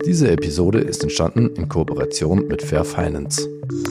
Diese Episode ist entstanden in Kooperation mit Fair Finance.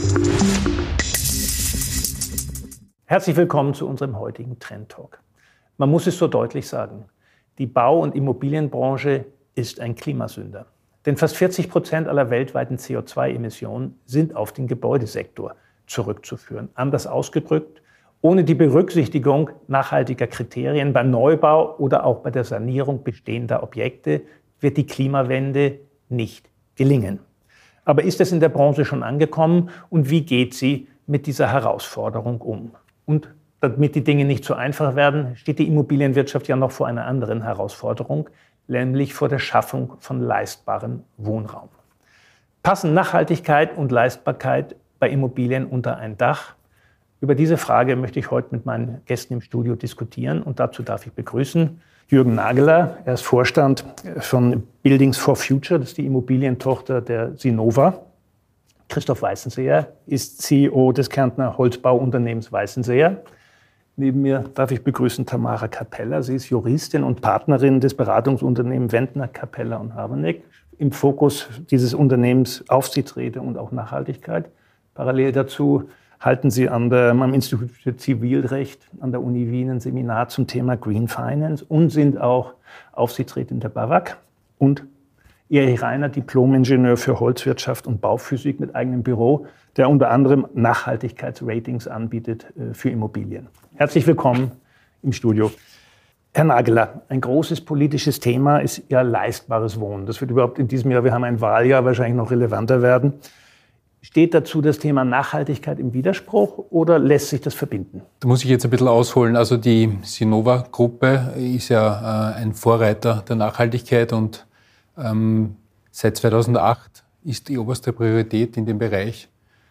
Herzlich willkommen zu unserem heutigen Trend Talk. Man muss es so deutlich sagen, die Bau- und Immobilienbranche ist ein Klimasünder. Denn fast 40% aller weltweiten CO2-Emissionen sind auf den Gebäudesektor zurückzuführen. Anders ausgedrückt, ohne die Berücksichtigung nachhaltiger Kriterien beim Neubau oder auch bei der Sanierung bestehender Objekte wird die Klimawende nicht gelingen. Aber ist es in der Branche schon angekommen und wie geht sie mit dieser Herausforderung um? Und damit die Dinge nicht so einfach werden, steht die Immobilienwirtschaft ja noch vor einer anderen Herausforderung, nämlich vor der Schaffung von leistbarem Wohnraum. Passen Nachhaltigkeit und Leistbarkeit bei Immobilien unter ein Dach? Über diese Frage möchte ich heute mit meinen Gästen im Studio diskutieren und dazu darf ich begrüßen Jürgen Nageler. Er ist Vorstand von Buildings for Future, das ist die Immobilientochter der Sinova. Christoph Weißenseher ist CEO des Kärntner Holzbauunternehmens Weißenseher. Neben mir darf ich begrüßen Tamara Capella. Sie ist Juristin und Partnerin des Beratungsunternehmens Wendner, Capella und Habeneck. Im Fokus dieses Unternehmens Aufsichtsräte und auch Nachhaltigkeit. Parallel dazu halten Sie am Institut für Zivilrecht an der Uni Wien ein Seminar zum Thema Green Finance und sind auch Aufsichtsrätin der BAWAG. Und Erich Reiner, Diplom-Ingenieur für Holzwirtschaft und Bauphysik mit eigenem Büro, der unter anderem Nachhaltigkeitsratings anbietet für Immobilien. Herzlich willkommen im Studio. Herr Nageler, ein großes politisches Thema ist ja leistbares Wohnen. Das wird überhaupt in diesem Jahr, wir haben ein Wahljahr, wahrscheinlich noch relevanter werden. Steht dazu das Thema Nachhaltigkeit im Widerspruch oder lässt sich das verbinden? Da muss ich jetzt ein bisschen ausholen. Also die Sinova-Gruppe ist ja ein Vorreiter der Nachhaltigkeit und seit 2008 ist die oberste Priorität in dem Bereich,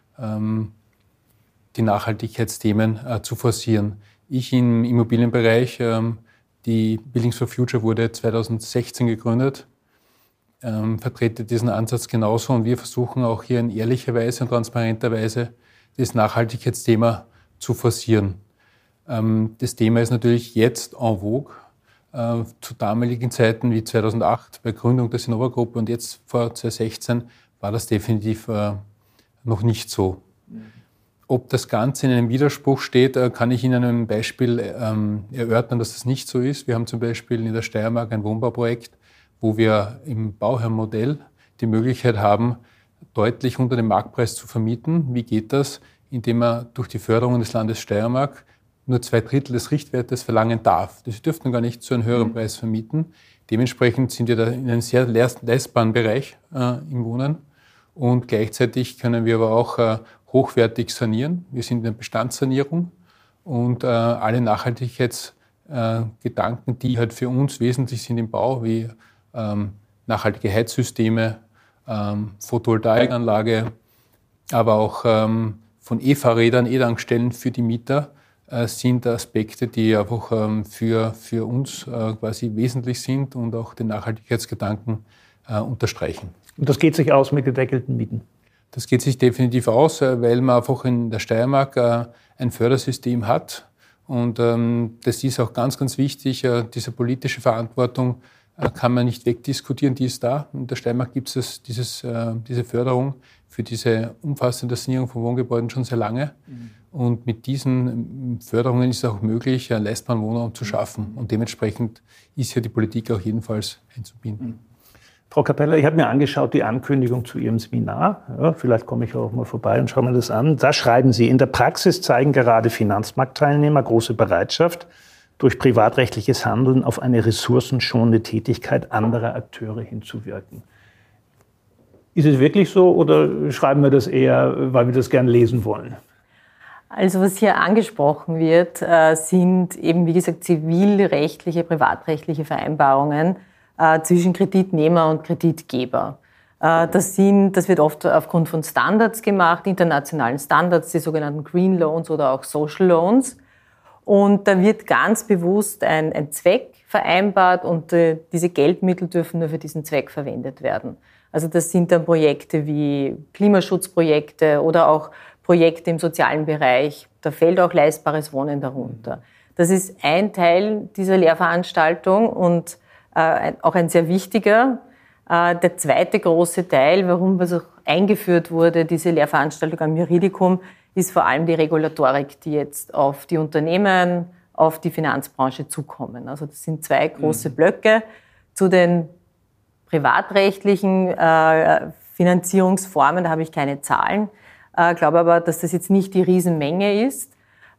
die Nachhaltigkeitsthemen zu forcieren. Ich im Immobilienbereich, die Buildings for Future wurde 2016 gegründet, vertrete diesen Ansatz genauso und wir versuchen auch hier in ehrlicher Weise und transparenter Weise das Nachhaltigkeitsthema zu forcieren. Das Thema ist natürlich jetzt en vogue. Zu damaligen Zeiten wie 2008 bei Gründung der Sinova-Gruppe und jetzt vor 2016 war das definitiv noch nicht so. Ob das Ganze in einem Widerspruch steht, kann ich Ihnen ein Beispiel erörtern, dass das nicht so ist. Wir haben zum Beispiel in der Steiermark ein Wohnbauprojekt, wo wir im Bauherrenmodell die Möglichkeit haben, deutlich unter dem Marktpreis zu vermieten. Wie geht das? Indem man durch die Förderung des Landes Steiermark nur 2/3 des Richtwertes verlangen darf. Das dürften gar nicht zu einem höheren Preis vermieten. Dementsprechend sind wir da in einem sehr leistbaren Bereich im Wohnen. Und gleichzeitig können wir aber auch hochwertig sanieren. Wir sind in der Bestandssanierung und alle Nachhaltigkeitsgedanken, die halt für uns wesentlich sind im Bau, wie nachhaltige Heizsysteme, Photovoltaikanlage, aber auch von E-Fahrrädern, E-Tankstellen für die Mieter sind Aspekte, die einfach für uns quasi wesentlich sind und auch den Nachhaltigkeitsgedanken unterstreichen. Und das geht sich aus mit gedeckelten Mieten? Das geht sich definitiv aus, weil man einfach in der Steiermark ein Fördersystem hat. Und das ist auch ganz, ganz wichtig. Diese politische Verantwortung kann man nicht wegdiskutieren, die ist da. In der Steiermark gibt es diese Förderung für diese umfassende Sanierung von Wohngebäuden schon sehr lange. Und mit diesen Förderungen ist es auch möglich, einen leistbaren Wohnraum zu schaffen. Und dementsprechend ist hier die Politik auch jedenfalls einzubinden. Frau Capella, ich habe mir angeschaut die Ankündigung zu Ihrem Seminar. Ja, vielleicht komme ich auch mal vorbei und schaue mir das an. Da schreiben Sie, in der Praxis zeigen gerade Finanzmarktteilnehmer große Bereitschaft, durch privatrechtliches Handeln auf eine ressourcenschonende Tätigkeit anderer Akteure hinzuwirken. Ist es wirklich so oder schreiben wir das eher, weil wir das gern lesen wollen? Also was hier angesprochen wird, sind eben, wie gesagt, zivilrechtliche, privatrechtliche Vereinbarungen zwischen Kreditnehmer und Kreditgeber. Das wird oft aufgrund von Standards gemacht, internationalen Standards, die sogenannten Green Loans oder auch Social Loans. Und da wird ganz bewusst ein Zweck vereinbart und diese Geldmittel dürfen nur für diesen Zweck verwendet werden. Also das sind dann Projekte wie Klimaschutzprojekte oder auch Projekte im sozialen Bereich. Da fällt auch leistbares Wohnen darunter. Das ist ein Teil dieser Lehrveranstaltung und auch ein sehr wichtiger. Der zweite große Teil, warum was auch eingeführt wurde, diese Lehrveranstaltung am Juridikum, ist vor allem die Regulatorik, die jetzt auf die Unternehmen, auf die Finanzbranche zukommen. Also das sind zwei große Blöcke. Zu den privatrechtlichen Finanzierungsformen, da habe ich keine Zahlen, glaube aber, dass das jetzt nicht die Riesenmenge ist.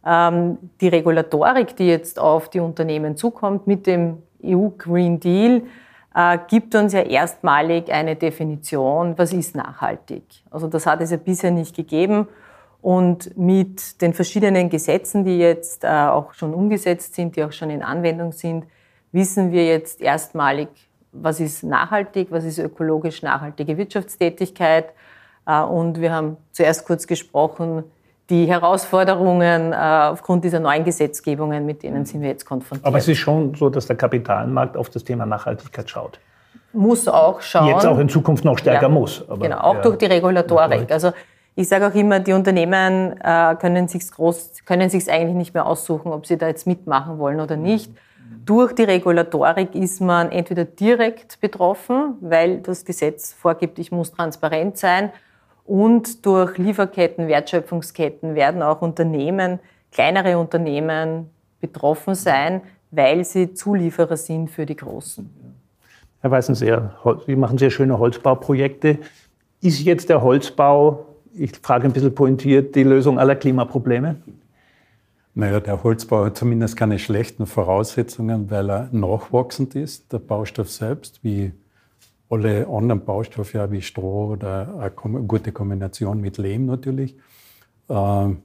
Die Regulatorik, die jetzt auf die Unternehmen zukommt mit dem EU Green Deal, gibt uns ja erstmalig eine Definition, was ist nachhaltig. Also das hat es ja bisher nicht gegeben. Und mit den verschiedenen Gesetzen, die jetzt auch schon umgesetzt sind, die auch schon in Anwendung sind, wissen wir jetzt erstmalig, was ist nachhaltig, was ist ökologisch nachhaltige Wirtschaftstätigkeit. Und wir haben zuerst kurz gesprochen, die Herausforderungen aufgrund dieser neuen Gesetzgebungen, mit denen sind wir jetzt konfrontiert. Aber es ist schon so, dass der Kapitalmarkt auf das Thema Nachhaltigkeit schaut. Muss auch schauen. Jetzt auch in Zukunft noch stärker muss. Aber genau, auch durch die Regulatorik. Also ich sage auch immer, die Unternehmen können sich's eigentlich nicht mehr aussuchen, ob sie da jetzt mitmachen wollen oder nicht. Durch die Regulatorik ist man entweder direkt betroffen, weil das Gesetz vorgibt, ich muss transparent sein. Und durch Lieferketten, Wertschöpfungsketten werden auch Unternehmen, kleinere Unternehmen betroffen sein, weil sie Zulieferer sind für die Großen. Herr Weißenseer, Sie machen sehr schöne Holzbauprojekte. Ist jetzt der Holzbau, ich frage ein bisschen pointiert, die Lösung aller Klimaprobleme? Naja, der Holzbau hat zumindest keine schlechten Voraussetzungen, weil er nachwachsend ist, der Baustoff selbst, wie alle anderen Baustoffe, ja, wie Stroh oder eine gute Kombination mit Lehm natürlich. Hat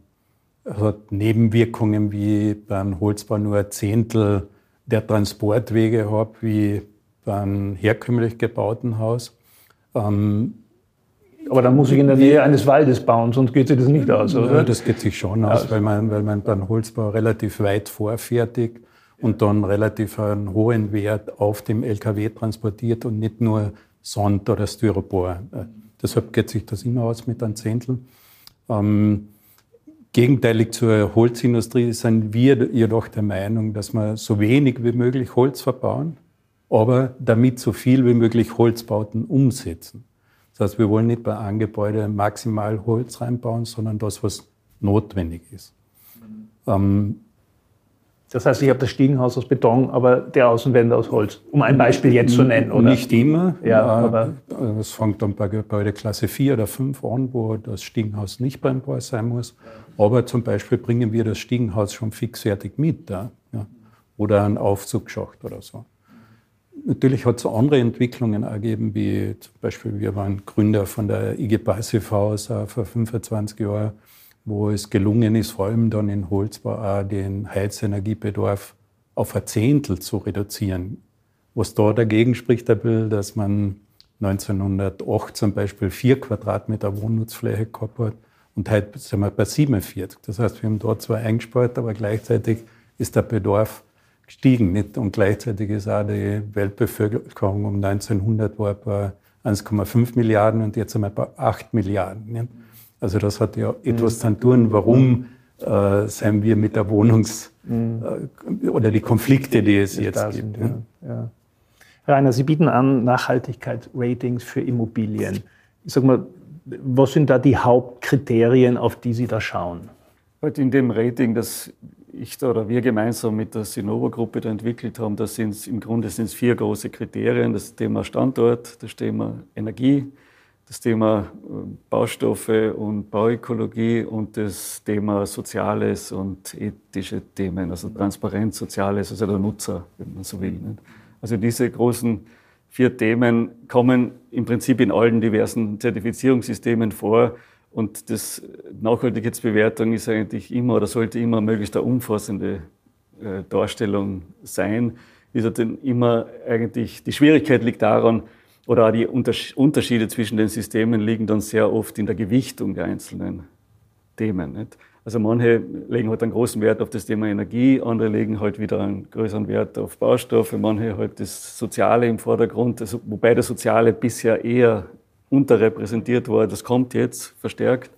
Nebenwirkungen wie beim Holzbau nur ein Zehntel der Transportwege hat, wie beim herkömmlich gebauten Haus. Aber dann muss ich in der Nähe eines Waldes bauen, sonst geht sich das nicht aus, oder? Ja, das geht sich schon aus, weil man beim Holzbau relativ weit vorfertigt und dann relativ einen hohen Wert auf dem LKW transportiert und nicht nur Sand oder Styropor. Deshalb geht sich das immer aus mit einem Zehntel. Gegenteilig zur Holzindustrie sind wir jedoch der Meinung, dass wir so wenig wie möglich Holz verbauen, aber damit so viel wie möglich Holzbauten umsetzen. Das heißt, wir wollen nicht bei einem Gebäude maximal Holz reinbauen, sondern das, was notwendig ist. Das heißt, ich habe das Stiegenhaus aus Beton, aber der Außenwände aus Holz, um ein Beispiel jetzt zu nennen, oder? Nicht immer. Ja, aber es fängt dann bei Gebäude Klasse 4 oder 5 an, wo das Stiegenhaus nicht brennbar sein muss. Aber zum Beispiel bringen wir das Stiegenhaus schon fixfertig mit. Ja? Oder einen Aufzugsschacht oder so. Natürlich hat es andere Entwicklungen ergeben, wie zum Beispiel, wir waren Gründer von der IG Passive House vor 25 Jahren, wo es gelungen ist, vor allem dann in Holzbau auch den Heizenergiebedarf auf ein Zehntel zu reduzieren. Was da dagegen spricht, dass man 1908 zum Beispiel 4 Quadratmeter Wohnnutzfläche gehabt hat und heute sind wir bei 47. Das heißt, wir haben dort zwar eingespart, aber gleichzeitig ist der Bedarf gestiegen. Nicht? Und gleichzeitig ist auch die Weltbevölkerung um 1900 war bei 1,5 Milliarden und jetzt sind wir bei 8 Milliarden. Nicht? Also das hat ja etwas zu tun, warum sind wir mit der oder die Konflikte, die es jetzt gibt. Ja. Herr Reiner, Sie bieten an Nachhaltigkeitsratings für Immobilien. Ich sag mal, was sind da die Hauptkriterien, auf die Sie da schauen? Halt in dem Rating, das ich da oder wir gemeinsam mit der Sinova-Gruppe da entwickelt haben, das sind im Grunde 4 große Kriterien. Das Thema Standort, das Thema Energie, das Thema Baustoffe und Bauökologie und das Thema Soziales und ethische Themen, also Transparenz, Soziales, also der Nutzer, wenn man so will. Nicht? Also diese großen 4 Themen kommen im Prinzip in allen diversen Zertifizierungssystemen vor. Und das Nachhaltigkeitsbewertung ist eigentlich immer oder sollte immer möglichst eine umfassende Darstellung sein. Ist ja dann immer eigentlich, die Schwierigkeit liegt daran, oder auch die Unterschiede zwischen den Systemen liegen dann sehr oft in der Gewichtung der einzelnen Themen. Nicht? Also manche legen halt einen großen Wert auf das Thema Energie, andere legen halt wieder einen größeren Wert auf Baustoffe, manche halt das Soziale im Vordergrund, also wobei das Soziale bisher eher unterrepräsentiert war, das kommt jetzt verstärkt.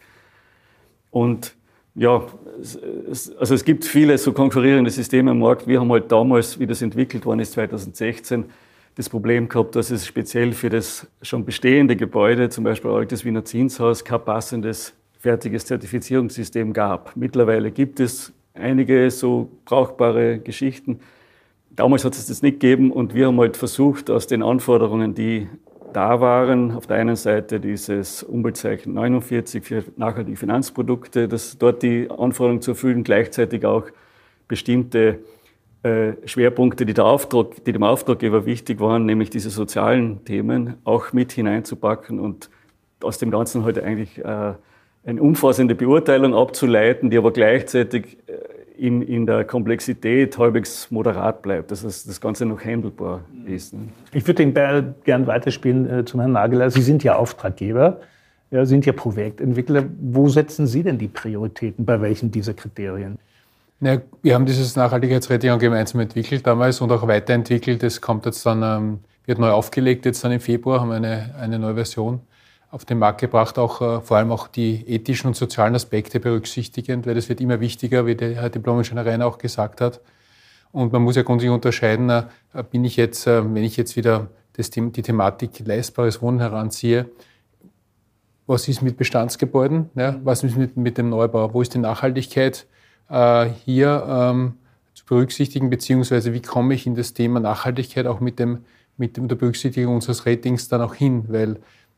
Und ja, also es gibt viele so konkurrierende Systeme am Markt. Wir haben halt damals, wie das entwickelt worden ist, 2016, das Problem gehabt, dass es speziell für das schon bestehende Gebäude, zum Beispiel auch das Wiener Zinshaus, kein passendes, fertiges Zertifizierungssystem gab. Mittlerweile gibt es einige so brauchbare Geschichten. Damals hat es das nicht gegeben und wir haben halt versucht, aus den Anforderungen, die da waren, auf der einen Seite dieses Umweltzeichen 49 für nachhaltige Finanzprodukte, dass dort die Anforderungen zu erfüllen, gleichzeitig auch bestimmte Schwerpunkte, die dem Auftraggeber wichtig waren, nämlich diese sozialen Themen, auch mit hineinzupacken und aus dem Ganzen heute eigentlich eine umfassende Beurteilung abzuleiten, die aber gleichzeitig in der Komplexität halbwegs moderat bleibt, dass das Ganze noch handelbar ist. Ne? Ich würde den Ball gern weiterspielen zum Herrn Nageler. Sie sind ja Auftraggeber, ja, sind ja Projektentwickler. Wo setzen Sie denn die Prioritäten, bei welchen dieser Kriterien? Ja, wir haben dieses Nachhaltigkeitsrating gemeinsam entwickelt damals und auch weiterentwickelt. Es kommt jetzt dann, wird neu aufgelegt, jetzt dann im Februar haben wir eine neue Version auf den Markt gebracht, auch vor allem auch die ethischen und sozialen Aspekte berücksichtigend, weil das wird immer wichtiger, wie der Herr Diplom-Ingenieur auch gesagt hat. Und man muss ja grundsätzlich unterscheiden, bin ich jetzt, wenn ich jetzt wieder die Thematik leistbares Wohnen heranziehe, was ist mit Bestandsgebäuden, ja? Was ist mit dem Neubau, wo ist die Nachhaltigkeit hier zu berücksichtigen, beziehungsweise wie komme ich in das Thema Nachhaltigkeit auch mit der Berücksichtigung unseres Ratings dann auch hin, weil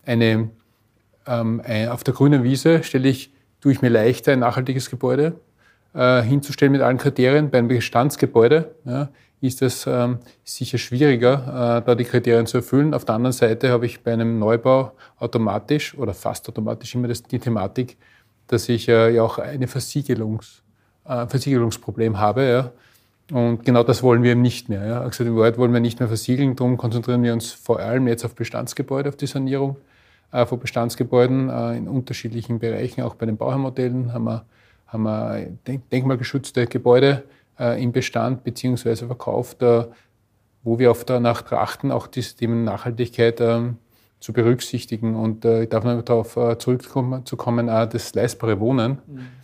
auf der grünen Wiese tue ich mir leichter, ein nachhaltiges Gebäude hinzustellen mit allen Kriterien. Bei einem Bestandsgebäude ist es sicher schwieriger, da die Kriterien zu erfüllen. Auf der anderen Seite habe ich bei einem Neubau automatisch oder fast automatisch immer die Thematik, dass ich ja auch ein Versiegelungsproblem habe. Ja. Und genau das wollen wir eben nicht mehr. Ja. Also in Wahrheit wollen wir nicht mehr versiegeln, darum konzentrieren wir uns vor allem jetzt auf Bestandsgebäude, auf die Sanierung von Bestandsgebäuden in unterschiedlichen Bereichen. Auch bei den Bauherrmodellen haben wir denkmalgeschützte Gebäude im Bestand bzw. verkauft, wo wir danach trachten, auch diese Themen Nachhaltigkeit zu berücksichtigen. Und ich darf noch darauf zurückkommen, das leistbare Wohnen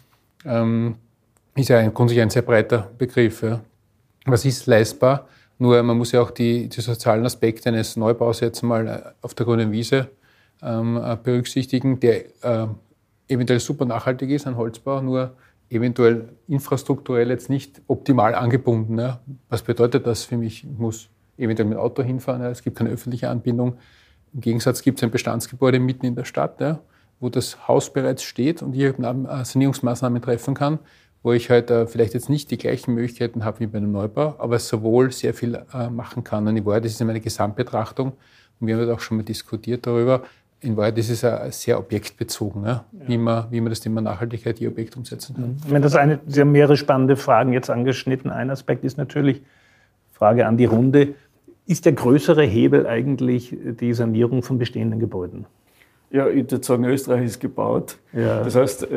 ist ja grundsätzlich ein sehr breiter Begriff. Ja. Was ist leistbar? Nur man muss ja auch die sozialen Aspekte eines Neubaus jetzt mal auf der grünen Wiese berücksichtigen, der eventuell super nachhaltig ist, ein Holzbau, nur eventuell infrastrukturell jetzt nicht optimal angebunden. Ja. Was bedeutet das für mich? Ich muss eventuell mit Auto hinfahren, ja. Es gibt keine öffentliche Anbindung. Im Gegensatz gibt es ein Bestandsgebäude mitten in der Stadt, ja, wo das Haus bereits steht und ich Sanierungsmaßnahmen treffen kann, wo ich halt vielleicht jetzt nicht die gleichen Möglichkeiten habe wie bei einem Neubau, aber sowohl sehr viel machen kann. Und in Wahrheit ist es eine Gesamtbetrachtung und wir haben auch schon mal diskutiert darüber. In Wahrheit ist es sehr objektbezogen, ja? Wie man das Thema Nachhaltigkeit je Objekt umsetzen kann. Sie haben mehrere spannende Fragen jetzt angeschnitten. Ein Aspekt ist natürlich, Frage an die Runde, ist der größere Hebel eigentlich die Sanierung von bestehenden Gebäuden? Ja, ich würde sagen, Österreich ist gebaut. Ja. Das heißt,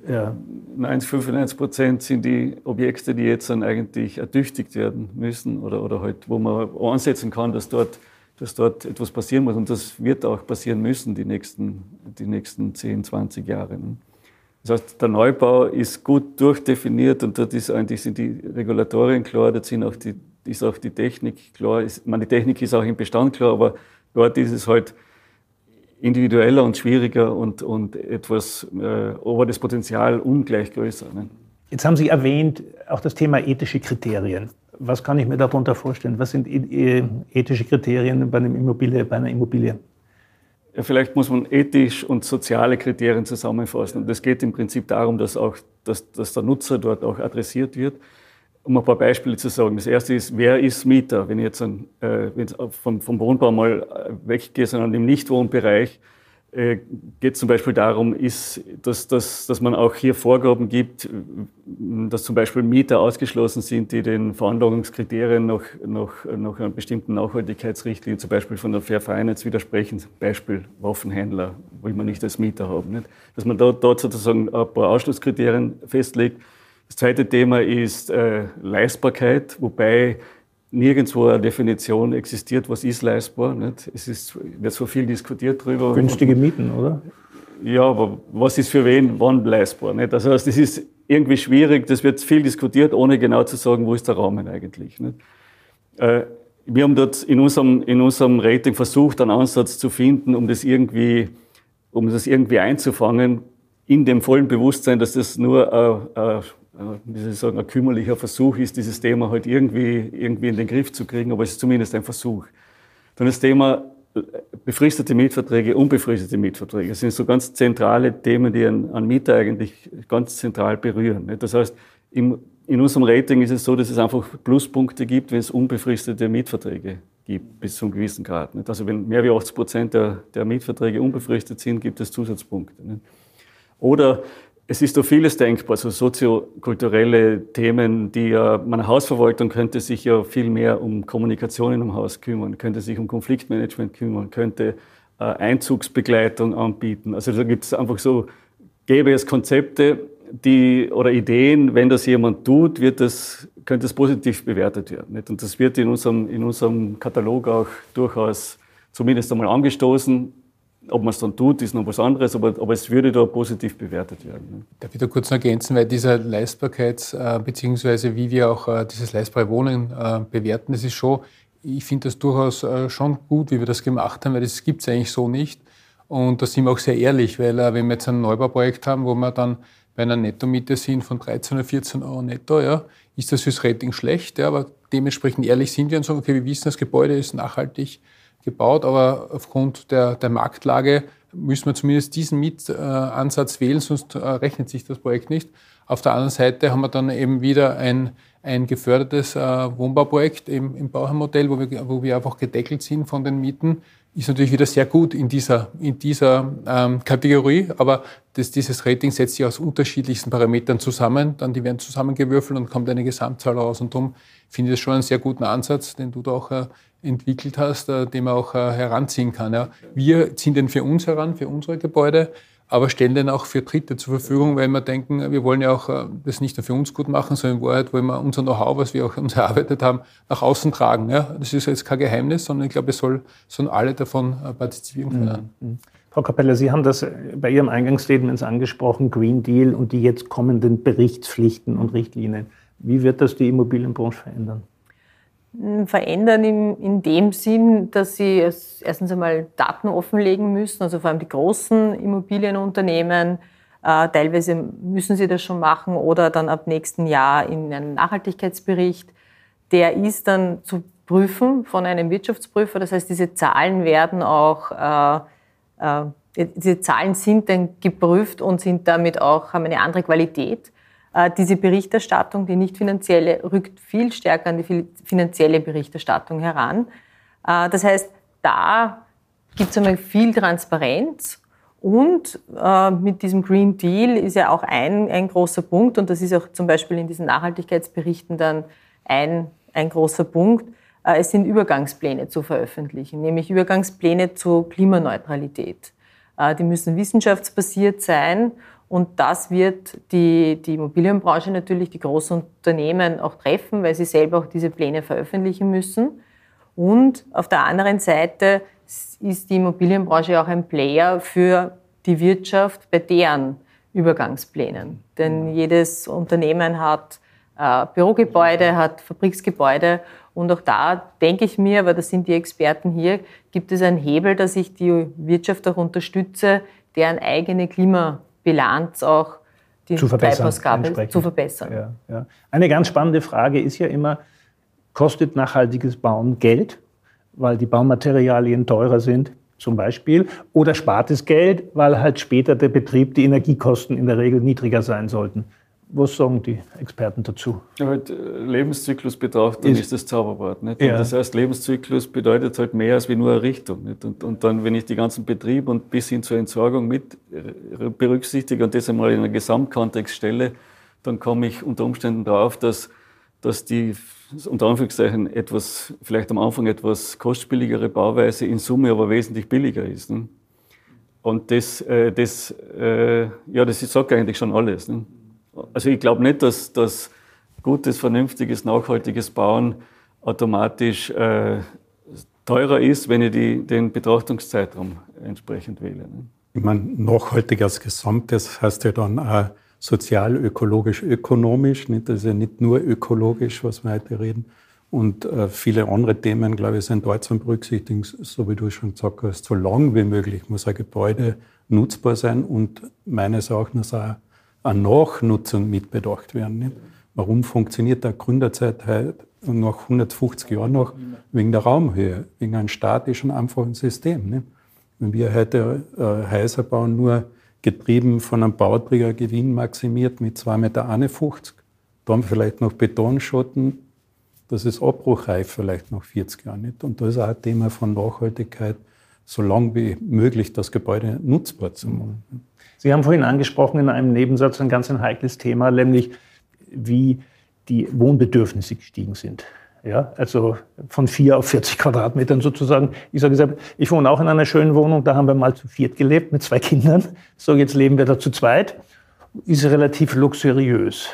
95% sind die Objekte, die jetzt dann eigentlich ertüchtigt werden müssen oder halt, wo man ansetzen kann, dass dort etwas passieren muss. Und das wird auch passieren müssen die nächsten 10, 20 Jahre. Das heißt, der Neubau ist gut durchdefiniert und dort sind die Regulatorien klar, dort ist auch die Technik klar. Die Technik ist auch im Bestand klar, aber dort ist es halt individueller und schwieriger und etwas, aber das Potenzial ungleich größer. Ne? Jetzt haben Sie erwähnt, auch das Thema ethische Kriterien. Was kann ich mir darunter vorstellen? Was sind ethische Kriterien bei einer Immobilie? Ja, vielleicht muss man ethisch und soziale Kriterien zusammenfassen. Und es geht im Prinzip darum, dass der Nutzer dort auch adressiert wird. Um ein paar Beispiele zu sagen. Das erste ist, wer ist Mieter? Wenn ich jetzt vom Wohnbau mal weggehe, sondern im Nichtwohnbereich, geht es zum Beispiel darum, dass man auch hier Vorgaben gibt, dass zum Beispiel Mieter ausgeschlossen sind, die den Veranlagungskriterien nach einer bestimmten Nachhaltigkeitsrichtlinie, zum Beispiel von der Fair Finance, widersprechen. Beispiel Waffenhändler, will man nicht als Mieter haben. Nicht? Dass man dort sozusagen ein paar Ausschlusskriterien festlegt. Das zweite Thema ist Leistbarkeit, wobei nirgendwo eine Definition existiert, was ist leistbar. Nicht? Wird so viel diskutiert darüber. Günstige Mieten, oder? Ja, aber was ist für wen wann leistbar? Nicht? Das heißt, das ist irgendwie schwierig, das wird viel diskutiert, ohne genau zu sagen, wo ist der Rahmen eigentlich. Nicht? wir haben dort in unserem Rating versucht, einen Ansatz zu finden, um das irgendwie einzufangen, in dem vollen Bewusstsein, dass das nur ein kümmerlicher Versuch ist, dieses Thema halt irgendwie in den Griff zu kriegen, aber es ist zumindest ein Versuch. Dann das Thema befristete Mietverträge, unbefristete Mietverträge. Das sind so ganz zentrale Themen, die einen Mieter eigentlich ganz zentral berühren. Das heißt, in unserem Rating ist es so, dass es einfach Pluspunkte gibt, wenn es unbefristete Mietverträge gibt, bis zu einem gewissen Grad. Also wenn mehr wie 80% der Mietverträge unbefristet sind, gibt es Zusatzpunkte. Oder es ist doch vieles denkbar, so soziokulturelle Themen, meine Hausverwaltung könnte sich ja viel mehr um Kommunikation im Haus kümmern, könnte sich um Konfliktmanagement kümmern, könnte Einzugsbegleitung anbieten. Also da gibt es einfach so, gäbe es Konzepte oder Ideen, wenn das jemand tut, könnte es positiv bewertet werden. Und das wird in unserem Katalog auch durchaus zumindest einmal angestoßen. Ob man es dann tut, ist noch was anderes, aber es würde da positiv bewertet werden. Darf ich da kurz noch ergänzen, weil dieser beziehungsweise wie wir auch dieses leistbare Wohnen bewerten, das ist schon, ich finde das durchaus schon gut, wie wir das gemacht haben, weil das gibt es eigentlich so nicht. Und da sind wir auch sehr ehrlich, weil wenn wir jetzt ein Neubauprojekt haben, wo wir dann bei einer Nettomiete sind von 13 oder 14 Euro netto, ja, ist das fürs Rating schlecht, ja, aber dementsprechend ehrlich sind wir und sagen, okay, wir wissen, das Gebäude ist nachhaltig gebaut, aber aufgrund der Marktlage müssen wir zumindest diesen Mietansatz wählen, sonst rechnet sich das Projekt nicht. Auf der anderen Seite haben wir dann eben wieder ein gefördertes Wohnbauprojekt im Bauherrnmodell, wo wir einfach gedeckelt sind von den Mieten. Ist natürlich wieder sehr gut in dieser Kategorie, aber dieses Rating setzt sich aus unterschiedlichsten Parametern zusammen, dann die werden zusammengewürfelt und kommt eine Gesamtzahl raus. Und darum finde ich das schon einen sehr guten Ansatz, den du da auch entwickelt hast, den man auch heranziehen kann. Ja. Wir ziehen den für uns heran, für unsere Gebäude, aber stellen den auch für Dritte zur Verfügung, weil wir denken, wir wollen ja auch das nicht nur für uns gut machen, sondern in Wahrheit wollen wir unser Know-how, was wir auch uns erarbeitet haben, nach außen tragen. Ja. Das ist jetzt kein Geheimnis, sondern ich glaube, es sollen alle davon partizipieren können. Mhm. Frau Kappeler, Sie haben das bei Ihrem Eingangsstatement angesprochen, Green Deal und die jetzt kommenden Berichtspflichten und Richtlinien. Wie wird das die Immobilienbranche verändern? Verändern in dem Sinn, dass sie erstens einmal Daten offenlegen müssen, also vor allem die großen Immobilienunternehmen. Teilweise müssen sie das schon machen oder dann ab nächsten Jahr in einem Nachhaltigkeitsbericht. Der ist dann zu prüfen von einem Wirtschaftsprüfer. Das heißt, diese Zahlen werden auch, diese Zahlen sind dann geprüft und sind damit auch, haben eine andere Qualität. Diese Berichterstattung, die nicht finanzielle, rückt viel stärker an die finanzielle Berichterstattung heran. Das heißt, da gibt es einmal viel Transparenz und mit diesem Green Deal ist ja auch ein großer Punkt und das ist auch zum Beispiel in diesen Nachhaltigkeitsberichten dann ein großer Punkt. Es sind Übergangspläne zu veröffentlichen, nämlich Übergangspläne zur Klimaneutralität. Die müssen wissenschaftsbasiert sein. Und das wird die Immobilienbranche natürlich, die großen Unternehmen auch treffen, weil sie selber auch diese Pläne veröffentlichen müssen. Und auf der anderen Seite ist die Immobilienbranche auch ein Player für die Wirtschaft bei deren Übergangsplänen. Denn jedes Unternehmen hat Bürogebäude, hat Fabriksgebäude. Und auch da denke ich mir, aber das sind die Experten hier, gibt es einen Hebel, dass ich die Wirtschaft auch unterstütze, deren eigene Klimabilanz auch die Treibhausgase zu verbessern. Ja, ja. Eine ganz spannende Frage ist ja immer, kostet nachhaltiges Bauen Geld, weil die Baumaterialien teurer sind zum Beispiel, oder spart es Geld, weil halt später der Betrieb die Energiekosten in der Regel niedriger sein sollten? Was sagen die Experten dazu? Ja, halt Lebenszyklus betrachtet ist das Zauberwort. Nicht? Ja. Das heißt, Lebenszyklus bedeutet halt mehr als wie nur eine Richtung. Nicht? Und dann, wenn ich die ganzen Betriebe und bis hin zur Entsorgung mit berücksichtige und das einmal in einen Gesamtkontext stelle, dann komme ich unter Umständen darauf, dass die unter Anführungszeichen vielleicht am Anfang etwas kostspieligere Bauweise in Summe aber wesentlich billiger ist. Nicht? Und das sagt eigentlich schon alles. Nicht? Also ich glaube nicht, dass gutes, vernünftiges, nachhaltiges Bauen automatisch teurer ist, wenn ich den Betrachtungszeitraum entsprechend wähle. Ne? Ich meine, nachhaltig als Gesamtes heißt ja dann auch sozial, ökologisch, ökonomisch. Nicht? Das ist ja nicht nur ökologisch, was wir heute reden. Und viele andere Themen, glaube ich, sind dort zu berücksichtigen, so wie du schon gesagt hast, so lang wie möglich muss ein Gebäude nutzbar sein und meines Erachtens auch eine Nachnutzung mitbedacht werden. Nicht? Warum funktioniert der Gründerzeit heute nach 150 Jahren noch? Wegen der Raumhöhe, wegen einem statischen, einfachen System. Nicht? Wenn wir heute Häuser bauen, nur getrieben von einem Bauträger Gewinn maximiert mit 2,51 Meter, dann vielleicht noch Betonschotten, das ist abbruchreif vielleicht nach 40 Jahren. Nicht? Und da ist auch ein Thema von Nachhaltigkeit, so lang wie möglich das Gebäude nutzbar zu machen. Sie haben vorhin angesprochen in einem Nebensatz ein ganz heikles Thema, nämlich wie die Wohnbedürfnisse gestiegen sind. Ja, also von 4 auf 40 Quadratmetern sozusagen. Ich sage gesagt, ich wohne auch in einer schönen Wohnung, da haben wir mal zu 4 gelebt mit 2 Kindern. So, jetzt leben wir da zu 2. Ist relativ luxuriös.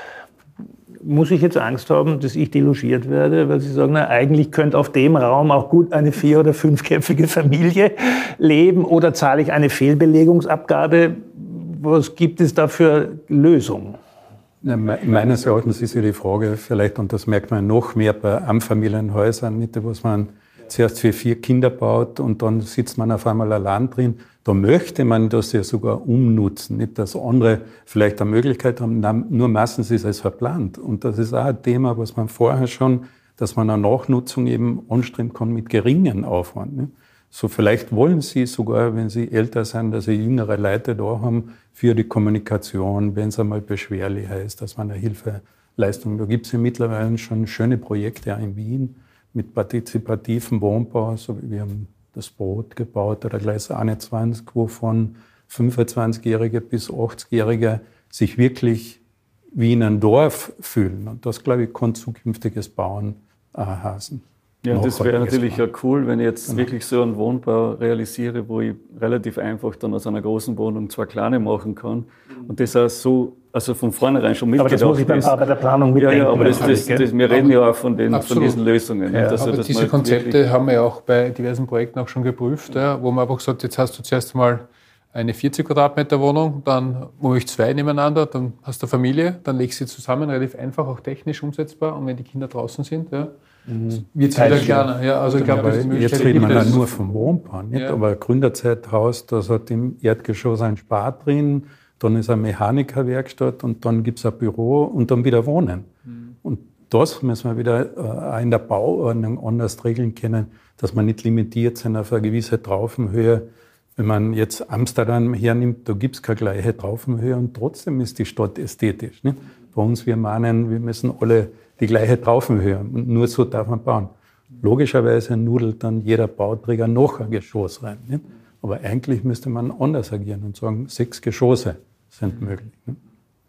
Muss ich jetzt Angst haben, dass ich delogiert werde, weil Sie sagen, na, eigentlich könnte auf dem Raum auch gut eine 4- oder 5-köpfige Familie leben, oder zahle ich eine Fehlbelegungsabgabe? Was gibt es da für Lösungen? Ja, meines Erachtens ist ja die Frage vielleicht, und das merkt man noch mehr bei Einfamilienhäusern, nicht, was man zuerst für 4 Kinder baut und dann sitzt man auf einmal allein drin. Da möchte man das ja sogar umnutzen, nicht, dass andere vielleicht eine Möglichkeit haben, nur meistens ist es verplant. Und das ist auch ein Thema, was man vorher schon, dass man eine Nachnutzung eben anstreben kann mit geringen Aufwand. Nicht? So vielleicht wollen Sie sogar, wenn Sie älter sind, dass Sie jüngere Leute da haben für die Kommunikation, wenn es einmal beschwerlicher ist, dass man eine Hilfeleistung. Da gibt es ja mittlerweile schon schöne Projekte auch in Wien mit partizipativen Wohnbau, so wie wir haben das Brot gebaut oder Gleis 21, wo von 25-Jährige bis 80-Jährige sich wirklich wie in einem Dorf fühlen. Und das, glaube ich, kann zukünftiges Bauen heißen. Ja, das wäre natürlich ja cool, wenn ich jetzt wirklich so einen Wohnbau realisiere, wo ich relativ einfach dann aus einer großen Wohnung 2 kleine machen kann. Und das auch so, also von vornherein schon mitgedacht ist. Aber das muss ich bei der Planung mitdenken. Ja, aber wir reden ja auch von diesen Lösungen. Ja, also, aber diese Konzepte haben wir ja auch bei diversen Projekten auch schon geprüft, ja, wo man einfach sagt, jetzt hast du zuerst mal eine 40 Quadratmeter Wohnung, dann mache ich 2 nebeneinander, dann hast du eine Familie, dann legst du sie zusammen, relativ einfach, auch technisch umsetzbar. Und wenn die Kinder draußen sind, ja, wird es wieder kleiner. Ja, also ich glaube, jetzt reden wir nur vom Wohnbau, nicht? Ja. Aber ein Gründerzeithaus, das hat im Erdgeschoss ein Spar drin, dann ist eine Mechanikerwerkstatt und dann gibt es ein Büro und dann wieder Wohnen. Und das müssen wir wieder auch in der Bauordnung anders regeln können, dass man nicht limitiert sind auf eine gewisse Traufenhöhe. Wenn man jetzt Amsterdam hernimmt, da gibt es keine gleiche Traufenhöhe und trotzdem ist die Stadt ästhetisch. Nicht? Bei uns, wir meinen, wir müssen alle die gleiche Traufenhöhe und nur so darf man bauen. Logischerweise nudelt dann jeder Bauträger noch ein Geschoss rein. Nicht? Aber eigentlich müsste man anders agieren und sagen, 6 Geschosse sind möglich. Nicht?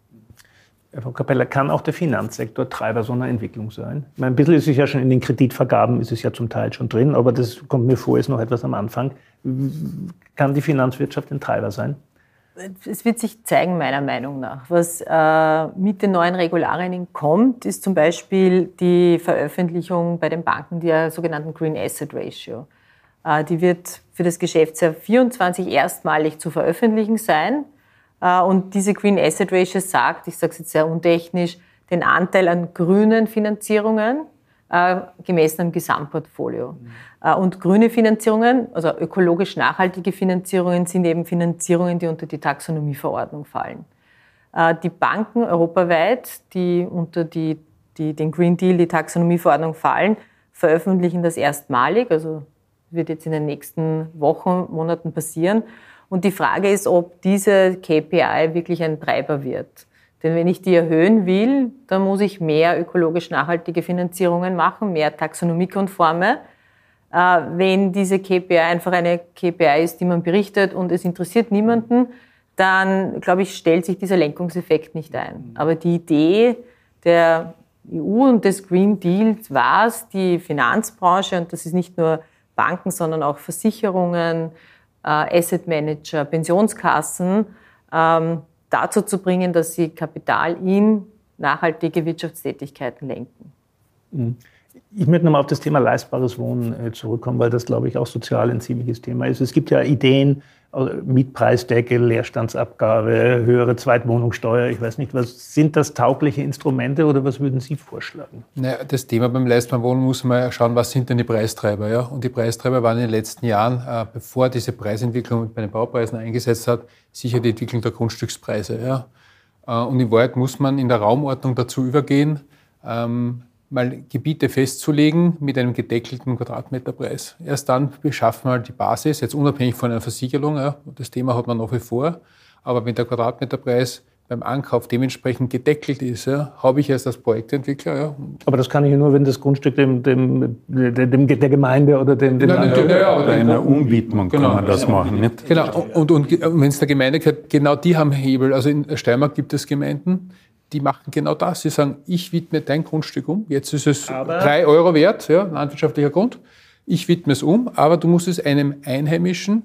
Herr Frau Kappeler, kann auch der Finanzsektor Treiber so einer Entwicklung sein? Ich meine, ein bisschen ist es ja schon in den Kreditvergaben, ist es ja zum Teil schon drin, aber das kommt mir vor, ist noch etwas am Anfang. Kann die Finanzwirtschaft ein Treiber sein? Es wird sich zeigen, meiner Meinung nach. Was mit den neuen Regularien kommt, ist zum Beispiel die Veröffentlichung bei den Banken der sogenannten Green Asset Ratio. Die wird für das Geschäftsjahr 2024 erstmalig zu veröffentlichen sein. Und diese Green Asset Ratio sagt, ich sage es jetzt sehr untechnisch, den Anteil an grünen Finanzierungen gemessen am Gesamtportfolio. Und grüne Finanzierungen, also ökologisch nachhaltige Finanzierungen, sind eben Finanzierungen, die unter die Taxonomieverordnung fallen. Die Banken europaweit, die unter den Green Deal, die Taxonomieverordnung fallen, veröffentlichen das erstmalig, also wird jetzt in den nächsten Wochen, Monaten passieren. Und die Frage ist, ob diese KPI wirklich ein Treiber wird. Denn wenn ich die erhöhen will, dann muss ich mehr ökologisch nachhaltige Finanzierungen machen, mehr taxonomiekonforme. Wenn diese KPI einfach eine KPI ist, die man berichtet und es interessiert niemanden, dann, glaube ich, stellt sich dieser Lenkungseffekt nicht ein. Aber die Idee der EU und des Green Deals war es, die Finanzbranche, und das ist nicht nur Banken, sondern auch Versicherungen, Asset Manager, Pensionskassen, dazu zu bringen, dass sie Kapital in nachhaltige Wirtschaftstätigkeiten lenken. Ich möchte nochmal auf das Thema leistbares Wohnen zurückkommen, weil das, glaube ich, auch sozial ein ziemliches Thema ist. Es gibt ja Ideen, Mietpreisdeckel, Leerstandsabgabe, höhere Zweitwohnungssteuer, ich weiß nicht, was sind das taugliche Instrumente oder was würden Sie vorschlagen? Naja, das Thema beim leistbaren Wohnen muss man schauen, was sind denn die Preistreiber. Ja? Und die Preistreiber waren in den letzten Jahren, bevor diese Preisentwicklung bei den Baupreisen eingesetzt hat, sicher die Entwicklung der Grundstückspreise. Ja? Und in Wahrheit muss man in der Raumordnung dazu übergehen, mal Gebiete festzulegen mit einem gedeckelten Quadratmeterpreis. Erst dann beschaffen wir die Basis, jetzt unabhängig von einer Versiegelung, ja, das Thema hat man nach wie vor, aber wenn der Quadratmeterpreis beim Ankauf dementsprechend gedeckelt ist, ja, habe ich erst als Projektentwickler. Ja. Aber das kann ich ja nur, wenn das Grundstück der Gemeinde oder dem oder einer Umwidmung kann man das machen. Nicht? Genau, und wenn es der Gemeinde gehört, genau die haben Hebel. Also in Steiermark gibt es Gemeinden, die machen genau das. Sie sagen, ich widme dein Grundstück um. Jetzt ist es 3 Euro wert, ja, landwirtschaftlicher Grund. Ich widme es um, aber du musst es einem einheimischen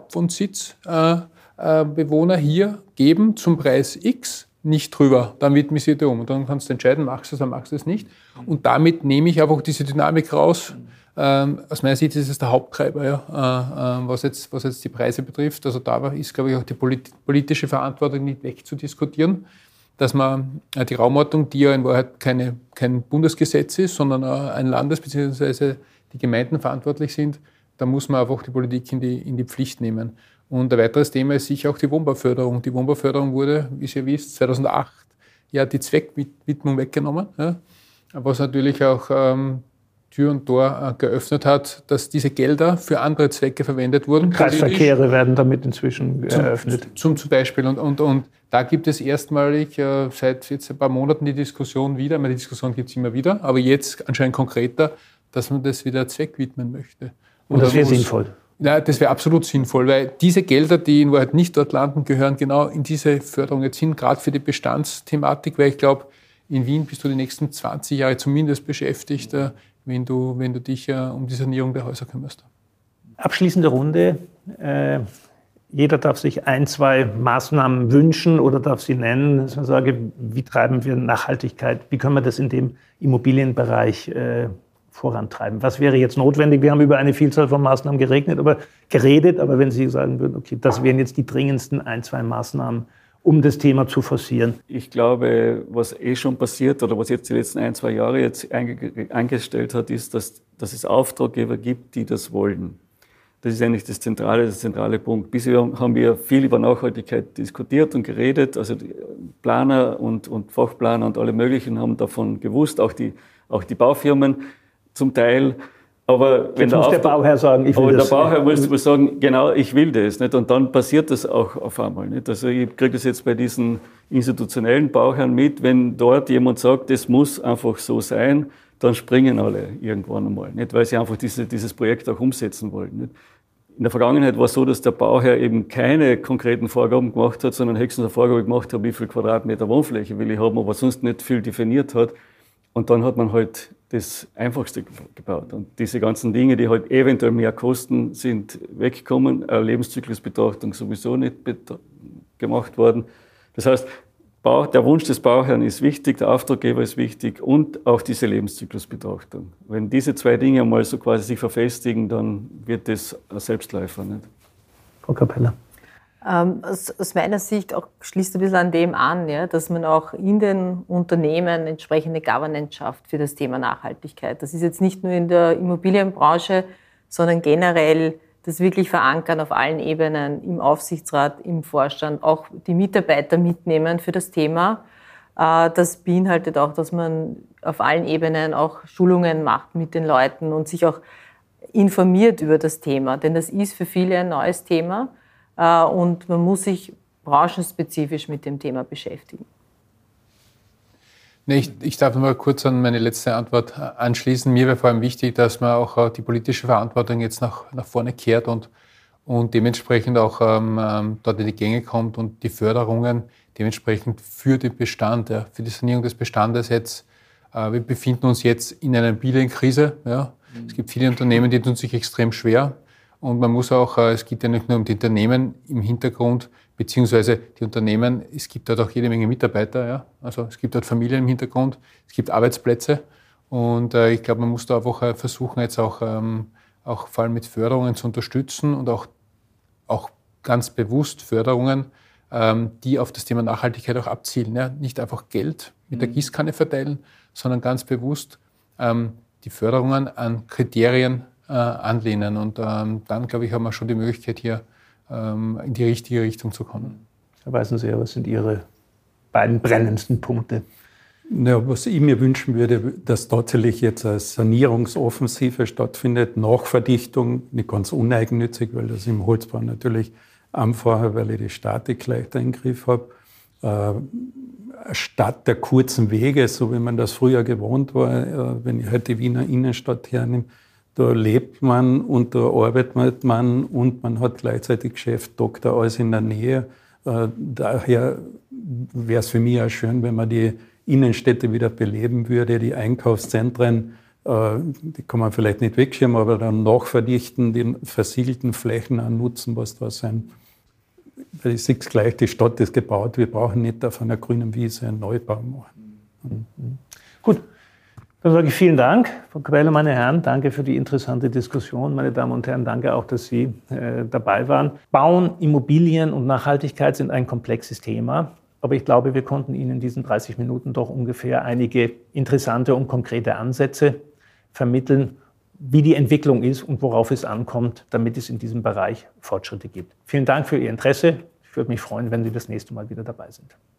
Hauptwohnsitzbewohner hier geben zum Preis X, nicht drüber. Dann widme ich sie dir um. Und dann kannst du entscheiden, machst du es oder machst du es nicht. Und damit nehme ich einfach diese Dynamik raus. Aus meiner Sicht ist es der Haupttreiber, ja, was jetzt die Preise betrifft. Also da ist, glaube ich, auch die politische Verantwortung nicht wegzudiskutieren, dass man die Raumordnung, die ja in Wahrheit kein Bundesgesetz ist, sondern ein Landes- bzw. die Gemeinden verantwortlich sind, da muss man einfach die Politik in die Pflicht nehmen. Und ein weiteres Thema ist sicher auch die Wohnbauförderung. Die Wohnbauförderung wurde, wie ihr wisst, 2008 ja die Zweckwidmung weggenommen, ja, was natürlich auch Tür und Tor geöffnet hat, dass diese Gelder für andere Zwecke verwendet wurden. Kreisverkehre werden damit inzwischen eröffnet. Zum Beispiel. Und da gibt es erstmalig seit jetzt ein paar Monaten die Diskussion wieder, die Diskussion gibt es immer wieder, aber jetzt anscheinend konkreter, dass man das wieder zweckwidmen möchte. Und das wäre sinnvoll? Ja, das wäre absolut sinnvoll, weil diese Gelder, die in Wahrheit nicht dort landen, gehören genau in diese Förderung jetzt hin, gerade für die Bestandsthematik, weil ich glaube, in Wien bist du die nächsten 20 Jahre zumindest beschäftigt, wenn du dich um die Sanierung der Häuser kümmerst. Abschließende Runde. Jeder darf sich 1, 2 Maßnahmen wünschen oder darf sie nennen, dass man sage, wie treiben wir Nachhaltigkeit, wie können wir das in dem Immobilienbereich vorantreiben? Was wäre jetzt notwendig? Wir haben über eine Vielzahl von Maßnahmen geredet, aber wenn Sie sagen würden, okay, das wären jetzt die dringendsten 1, 2 Maßnahmen, um das Thema zu forcieren. Ich glaube, was schon passiert oder was jetzt die letzten 1, 2 Jahre jetzt eingestellt hat, ist, dass es Auftraggeber gibt, die das wollen. Das ist eigentlich der zentrale Punkt. Bisher haben wir viel über Nachhaltigkeit diskutiert und geredet. Also die Planer und Fachplaner und alle möglichen haben davon gewusst, auch die Baufirmen zum Teil. Aber wenn der Bauherr sagen, ich will das. Der Bauherr muss sagen, genau, ich will das. Nicht? Und dann passiert das auch auf einmal. Nicht? Also ich kriege das jetzt bei diesen institutionellen Bauherren mit, wenn dort jemand sagt, das muss einfach so sein, dann springen alle irgendwann einmal. Nicht? Weil sie einfach dieses Projekt auch umsetzen wollen. Nicht? In der Vergangenheit war es so, dass der Bauherr eben keine konkreten Vorgaben gemacht hat, sondern höchstens eine Vorgabe gemacht hat, wie viel Quadratmeter Wohnfläche will ich haben, aber sonst nicht viel definiert hat. Und dann hat man halt das Einfachste gebaut. Und diese ganzen Dinge, die halt eventuell mehr kosten, sind weggekommen. Eine Lebenszyklusbetrachtung sowieso nicht gemacht worden. Das heißt, der Wunsch des Bauherrn ist wichtig, der Auftraggeber ist wichtig und auch diese Lebenszyklusbetrachtung. Wenn diese 2 Dinge einmal so quasi sich verfestigen, dann wird das ein Selbstläufer. Nicht? Frau Kappeler. Aus meiner Sicht auch schließt ein bisschen an dem an, ja, dass man auch in den Unternehmen entsprechende Governance schafft für das Thema Nachhaltigkeit. Das ist jetzt nicht nur in der Immobilienbranche, sondern generell das wirklich verankern auf allen Ebenen, im Aufsichtsrat, im Vorstand, auch die Mitarbeiter mitnehmen für das Thema. Das beinhaltet auch, dass man auf allen Ebenen auch Schulungen macht mit den Leuten und sich auch informiert über das Thema, denn das ist für viele ein neues Thema. Und man muss sich branchenspezifisch mit dem Thema beschäftigen. Ich darf noch mal kurz an meine letzte Antwort anschließen. Mir wäre vor allem wichtig, dass man auch die politische Verantwortung jetzt nach vorne kehrt und dementsprechend auch dort in die Gänge kommt und die Förderungen dementsprechend für den Bestand, für die Sanierung des Bestandes jetzt. Wir befinden uns jetzt in einer Immobilienkrise. Ja. Es gibt viele Unternehmen, die tun sich extrem schwer. Und man muss auch, es geht ja nicht nur um die Unternehmen im Hintergrund, beziehungsweise die Unternehmen, es gibt dort auch jede Menge Mitarbeiter, ja. Also es gibt dort Familien im Hintergrund, es gibt Arbeitsplätze Und ich glaube, man muss da einfach versuchen, jetzt auch vor allem mit Förderungen zu unterstützen und auch ganz bewusst Förderungen, die auf das Thema Nachhaltigkeit auch abzielen. Ja? Nicht einfach Geld mit der Gießkanne verteilen, sondern ganz bewusst die Förderungen an Kriterien anlehnen. Und dann, glaube ich, haben wir schon die Möglichkeit, hier in die richtige Richtung zu kommen. Herr Weißenseer, was sind Ihre beiden brennendsten Punkte? Ja, was ich mir wünschen würde, dass tatsächlich jetzt eine Sanierungsoffensive stattfindet, Nachverdichtung, nicht ganz uneigennützig, weil das im Holzbau natürlich einfacher, weil ich die Statik leichter im Griff habe. Statt der kurzen Wege, so wie man das früher gewohnt war, wenn ich heute die Wiener Innenstadt hernehme, da lebt man und da arbeitet man und man hat gleichzeitig Geschäft, Doktor, alles in der Nähe. Daher wäre es für mich auch schön, wenn man die Innenstädte wieder beleben würde, die Einkaufszentren, die kann man vielleicht nicht wegschirmen, aber dann nachverdichten, die versiegelten Flächen auch nutzen, was da sein. Weil ich sehe es gleich, die Stadt ist gebaut, wir brauchen nicht auf einer grünen Wiese einen Neubau machen. Gut, dann sage ich vielen Dank, Frau Quelle, meine Herren, danke für die interessante Diskussion. Meine Damen und Herren, danke auch, dass Sie dabei waren. Bauen, Immobilien und Nachhaltigkeit sind ein komplexes Thema. Aber ich glaube, wir konnten Ihnen in diesen 30 Minuten doch ungefähr einige interessante und konkrete Ansätze vermitteln, wie die Entwicklung ist und worauf es ankommt, damit es in diesem Bereich Fortschritte gibt. Vielen Dank für Ihr Interesse. Ich würde mich freuen, wenn Sie das nächste Mal wieder dabei sind.